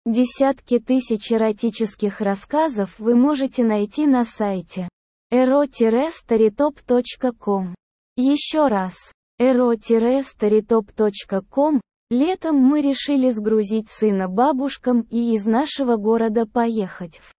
Десятки тысяч эротических рассказов вы можете найти на сайте ero-storytop.com. Еще раз, ero-storytop.com. Летом мы решили сгрузить сына бабушкам и из нашего города поехать в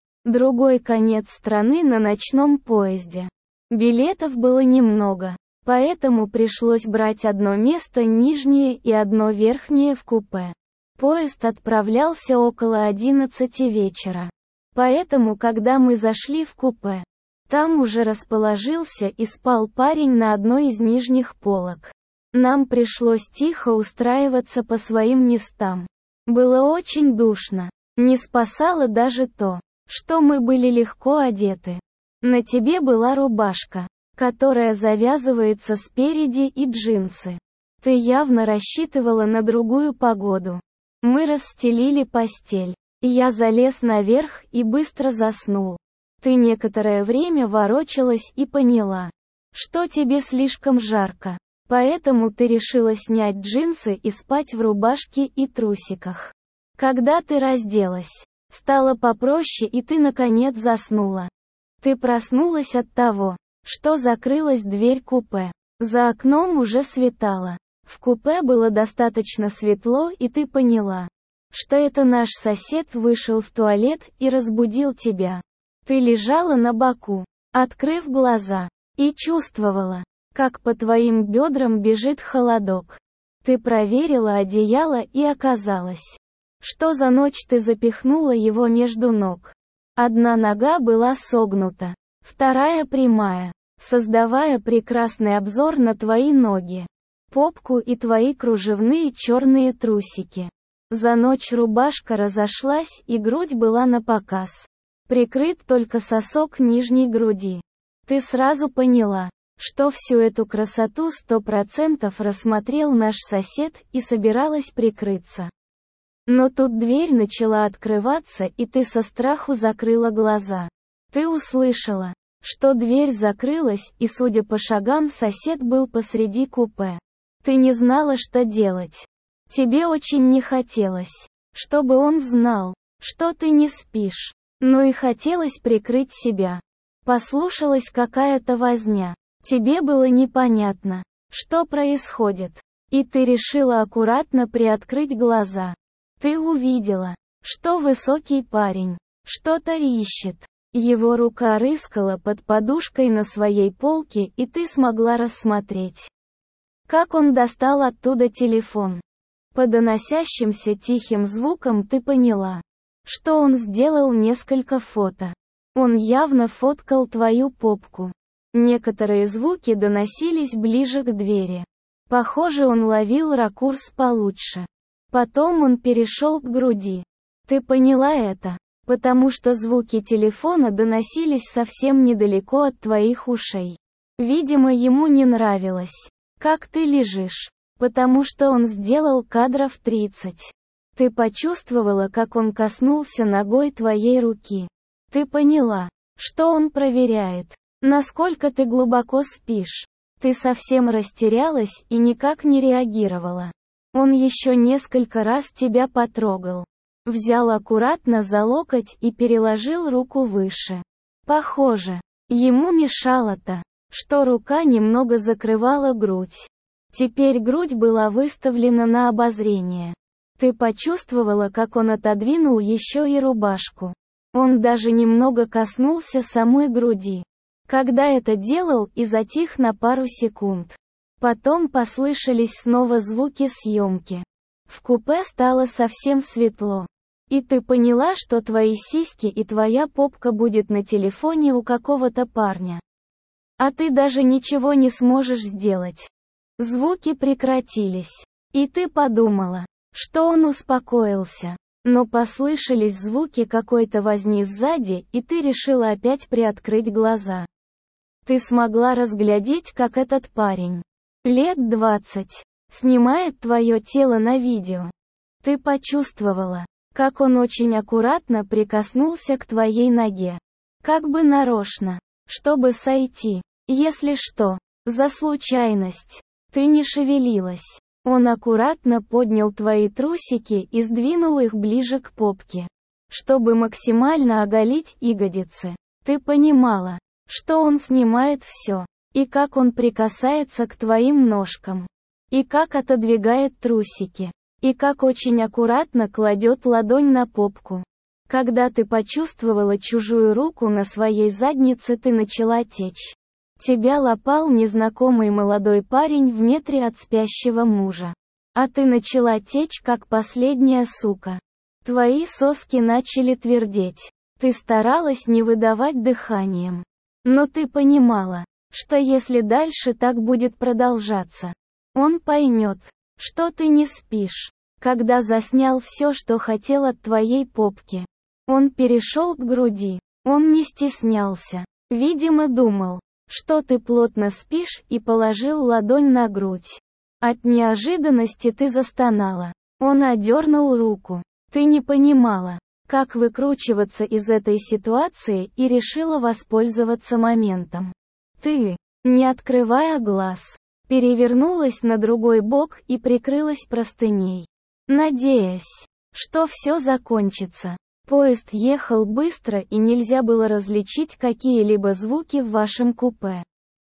другой конец страны на ночном поезде. Билетов было немного, поэтому пришлось брать одно место нижнее и одно верхнее в купе. Поезд отправлялся около 11 вечера. Поэтому, когда мы зашли в купе, там уже расположился и спал парень на одной из нижних полок. Нам пришлось тихо устраиваться по своим местам. Было очень душно. Не спасало даже то, что мы были легко одеты. На тебе была рубашка, которая завязывается спереди, и джинсы. Ты явно рассчитывала на другую погоду. Мы расстелили постель. Я залез наверх и быстро заснул. Ты некоторое время ворочалась и поняла, что тебе слишком жарко. Поэтому ты решила снять джинсы и спать в рубашке и трусиках. Когда ты разделась, стало попроще и ты наконец заснула. Ты проснулась от того, что закрылась дверь купе. За окном уже светало. В купе было достаточно светло, и ты поняла, что это наш сосед вышел в туалет и разбудил тебя. Ты лежала на боку, открыв глаза, и чувствовала, как по твоим бедрам бежит холодок. Ты проверила одеяло, и оказалось, что за ночь ты запихнула его между ног. Одна нога была согнута, вторая прямая, создавая прекрасный обзор на твои ноги, попку и твои кружевные черные трусики. За ночь рубашка разошлась, и грудь была напоказ. Прикрыт только сосок нижней груди. Ты сразу поняла, что всю эту красоту 100% рассмотрел наш сосед и собиралась прикрыться. Но тут дверь начала открываться, и ты со страху закрыла глаза. Ты услышала, что дверь закрылась, и судя по шагам, сосед был посреди купе. Ты не знала, что делать. Тебе очень не хотелось, чтобы он знал, что ты не спишь. Но и хотелось прикрыть себя. Послушалась какая-то возня. Тебе было непонятно, что происходит. И ты решила аккуратно приоткрыть глаза. Ты увидела, что высокий парень что-то ищет. Его рука рыскала под подушкой на своей полке, и ты смогла рассмотреть, как он достал оттуда телефон. По доносящимся тихим звукам ты поняла, что он сделал несколько фото. Он явно фоткал твою попку. Некоторые звуки доносились ближе к двери. Похоже, он ловил ракурс получше. Потом он перешел к груди. Ты поняла это, потому что звуки телефона доносились совсем недалеко от твоих ушей. Видимо, ему не нравилось, как ты лежишь, потому что он сделал кадров 30. Ты почувствовала, как он коснулся ногой твоей руки. Ты поняла, что он проверяет, насколько ты глубоко спишь. Ты совсем растерялась и никак не реагировала. Он еще несколько раз тебя потрогал. Взял аккуратно за локоть и переложил руку выше. Похоже, ему мешало-то, что рука немного закрывала грудь. Теперь грудь была выставлена на обозрение. Ты почувствовала, как он отодвинул еще и рубашку. Он даже немного коснулся самой груди. Когда это делал, и затих на пару секунд. Потом послышались снова звуки съемки. В купе стало совсем светло. И ты поняла, что твои сиськи и твоя попка будет на телефоне у какого-то парня. А ты даже ничего не сможешь сделать. Звуки прекратились. И ты подумала, что он успокоился. Но послышались звуки какой-то возни сзади, и ты решила опять приоткрыть глаза. Ты смогла разглядеть, как этот парень, лет 20, снимает твое тело на видео. Ты почувствовала, как он очень аккуратно прикоснулся к твоей ноге. Как бы нарочно, чтобы сойти. Если что, за случайность. Ты не шевелилась. Он аккуратно поднял твои трусики и сдвинул их ближе к попке, чтобы максимально оголить ягодицы. Ты понимала, что он снимает все, и как он прикасается к твоим ножкам, и как отодвигает трусики, и как очень аккуратно кладет ладонь на попку. Когда ты почувствовала чужую руку на своей заднице, ты начала течь. Тебя лапал незнакомый молодой парень в метре от спящего мужа. А ты начала течь, как последняя сука. Твои соски начали твердеть. Ты старалась не выдавать дыханием. Но ты понимала, что если дальше так будет продолжаться, он поймет, что ты не спишь. Когда заснял все, что хотел от твоей попки, он перешел к груди. Он не стеснялся. Видимо, думал, что ты плотно спишь, и положил ладонь на грудь. От неожиданности ты застонала. Он одернул руку. Ты не понимала, как выкручиваться из этой ситуации, и решила воспользоваться моментом. Ты, не открывая глаз, перевернулась на другой бок и прикрылась простыней, надеясь, что все закончится. Поезд ехал быстро, и нельзя было различить какие-либо звуки в вашем купе.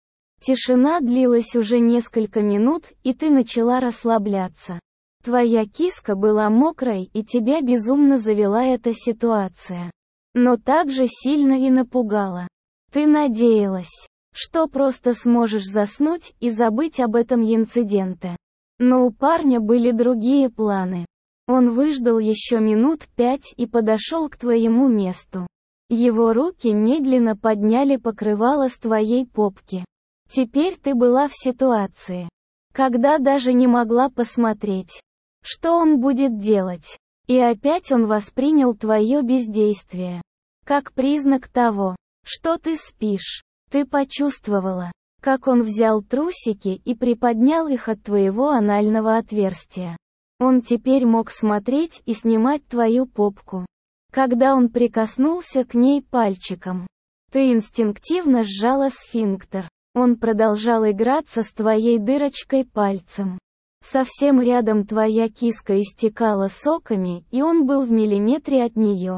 Тишина длилась уже несколько минут, и ты начала расслабляться. Твоя киска была мокрой, и тебя безумно завела эта ситуация. Но также сильно и напугала. Ты надеялась, что просто сможешь заснуть и забыть об этом инциденте. Но у парня были другие планы. Он выждал еще минут 5 и подошел к твоему месту. Его руки медленно подняли покрывало с твоей попки. Теперь ты была в ситуации, когда даже не могла посмотреть, что он будет делать. И опять он воспринял твое бездействие как признак того, что ты спишь. Ты почувствовала, как он взял трусики и приподнял их от твоего анального отверстия. Он теперь мог смотреть и снимать твою попку. Когда он прикоснулся к ней пальчиком, ты инстинктивно сжала сфинктер. Он продолжал играться с твоей дырочкой пальцем. Совсем рядом твоя киска истекала соками, и он был в миллиметре от нее.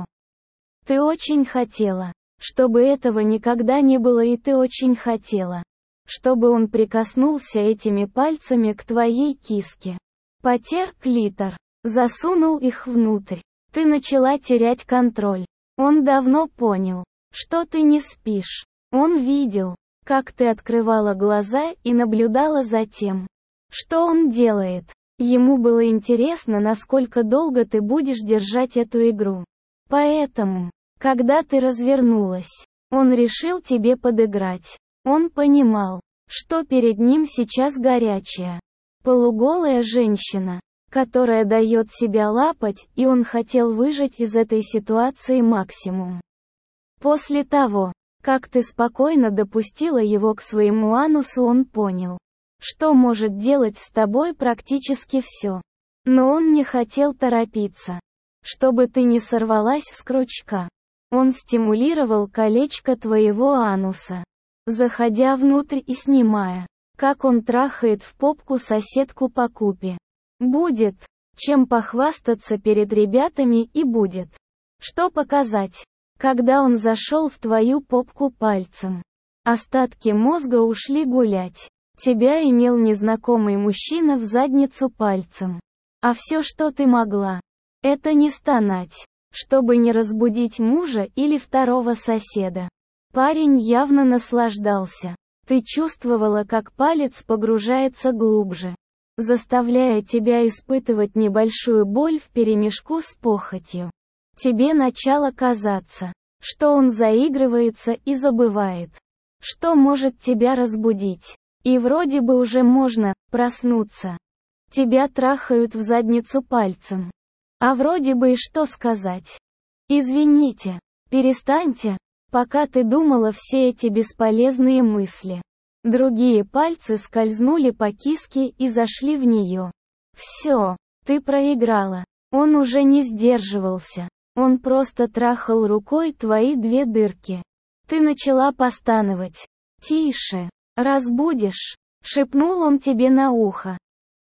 Ты очень хотела, чтобы этого никогда не было, и ты очень хотела, чтобы он прикоснулся этими пальцами к твоей киске. Потер клитор, засунул их внутрь. Ты начала терять контроль. Он давно понял, что ты не спишь. Он видел, как ты открывала глаза и наблюдала за тем, что он делает. Ему было интересно, насколько долго ты будешь держать эту игру. Поэтому, когда ты развернулась, он решил тебе подыграть. Он понимал, что перед ним сейчас горячая, полуголая женщина, которая дает себя лапать, и он хотел выжать из этой ситуации максимум. После того, как ты спокойно допустила его к своему анусу, он понял, что может делать с тобой практически все. Но он не хотел торопиться, чтобы ты не сорвалась с крючка. Он стимулировал колечко твоего ануса, заходя внутрь и снимая, как он трахает в попку соседку по купе. Будет, чем похвастаться перед ребятами, и будет, что показать, когда он зашел в твою попку пальцем. Остатки мозга ушли гулять. Тебя имел незнакомый мужчина в задницу пальцем. А все, что ты могла, это не стонать, чтобы не разбудить мужа или второго соседа. Парень явно наслаждался. Ты чувствовала, как палец погружается глубже, заставляя тебя испытывать небольшую боль вперемешку с похотью. Тебе начало казаться, что он заигрывается и забывает, что может тебя разбудить. И вроде бы уже можно проснуться. Тебя трахают в задницу пальцем. А вроде бы и что сказать? Извините, перестаньте, пока ты думала все эти бесполезные мысли. Другие пальцы скользнули по киске и зашли в нее. Все, ты проиграла. Он уже не сдерживался. Он просто трахал рукой твои две дырки. Ты начала постановать. «Тише, разбудишь», — шепнул он тебе на ухо.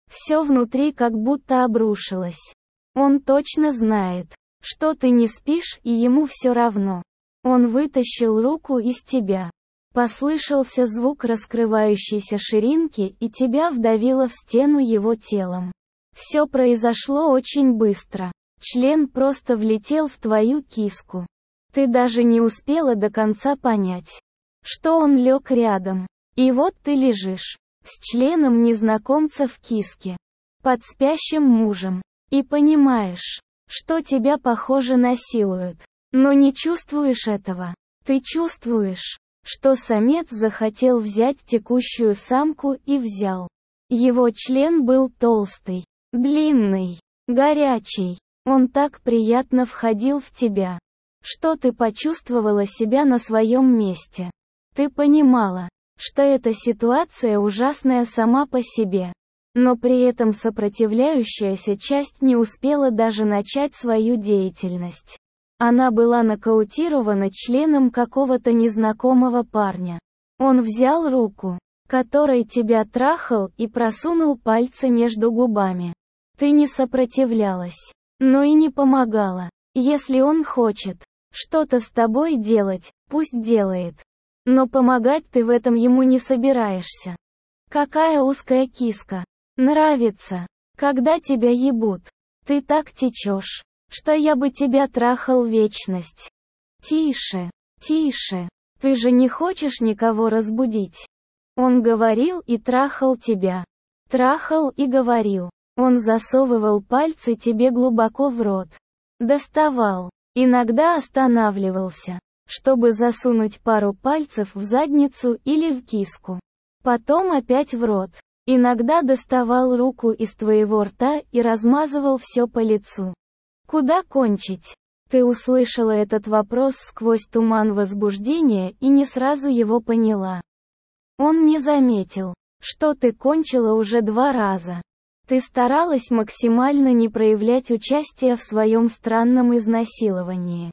Все внутри как будто обрушилось. Он точно знает, что ты не спишь, и ему все равно. Он вытащил руку из тебя. Послышался звук раскрывающейся ширинки, и тебя вдавило в стену его телом. Все произошло очень быстро. Член просто влетел в твою киску. Ты даже не успела до конца понять, что он лег рядом. И вот ты лежишь с членом незнакомца в киске, под спящим мужем, и понимаешь, что тебя, похоже, насилуют. Но не чувствуешь этого. Ты чувствуешь, что самец захотел взять текущую самку и взял. Его член был толстый, длинный, горячий. Он так приятно входил в тебя, что ты почувствовала себя на своем месте. Ты понимала, что эта ситуация ужасная сама по себе, но при этом сопротивляющаяся часть не успела даже начать свою деятельность. Она была нокаутирована членом какого-то незнакомого парня. Он взял руку, которой тебя трахал, и просунул пальцы между губами. Ты не сопротивлялась, но и не помогала. Если он хочет что-то с тобой делать, пусть делает. Но помогать ты в этом ему не собираешься. Какая узкая киска. Нравится, когда тебя ебут. Ты так течешь, что я бы тебя трахал вечность. Тише, тише. Ты же не хочешь никого разбудить. Он говорил и трахал тебя. Трахал и говорил. Он засовывал пальцы тебе глубоко в рот. Доставал. Иногда останавливался, чтобы засунуть пару пальцев в задницу или в киску. Потом опять в рот. Иногда доставал руку из твоего рта и размазывал все по лицу. Куда кончить? Ты услышала этот вопрос сквозь туман возбуждения и не сразу его поняла. Он не заметил, что ты кончила уже 2 раза. Ты старалась максимально не проявлять участия в своем странном изнасиловании.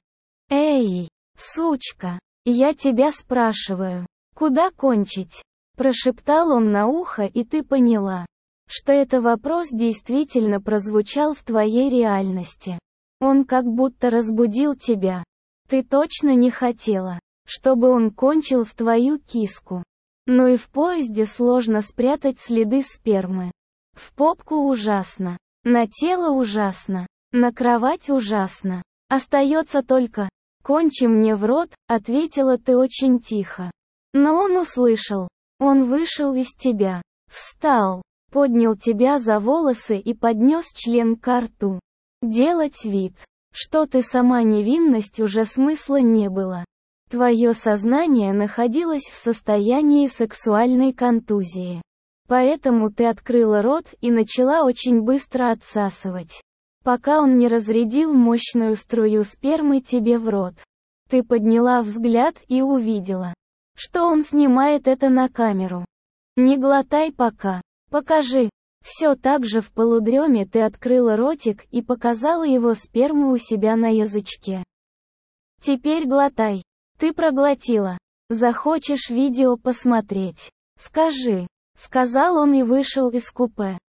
Эй, сучка, я тебя спрашиваю, куда кончить? Прошептал он на ухо, и ты поняла, что это вопрос действительно прозвучал в твоей реальности. Он как будто разбудил тебя. Ты точно не хотела, чтобы он кончил в твою киску. Но и в поезде сложно спрятать следы спермы. В попку ужасно, на тело ужасно, на кровать ужасно. Остается только «кончи мне в рот», ответила ты очень тихо. Но он услышал. Он вышел из тебя, встал, поднял тебя за волосы и поднес член ко рту. Делать вид, что ты сама невинность, уже смысла не было. Твое сознание находилось в состоянии сексуальной контузии. Поэтому ты открыла рот и начала очень быстро отсасывать, пока он не разрядил мощную струю спермы тебе в рот. Ты подняла взгляд и увидела, что он снимает это на камеру. Не глотай пока. Покажи. Все так же в полудреме ты открыла ротик и показала его сперму у себя на язычке. Теперь глотай. Ты проглотила. Захочешь видео посмотреть? Скажи. Сказал он и вышел из купе.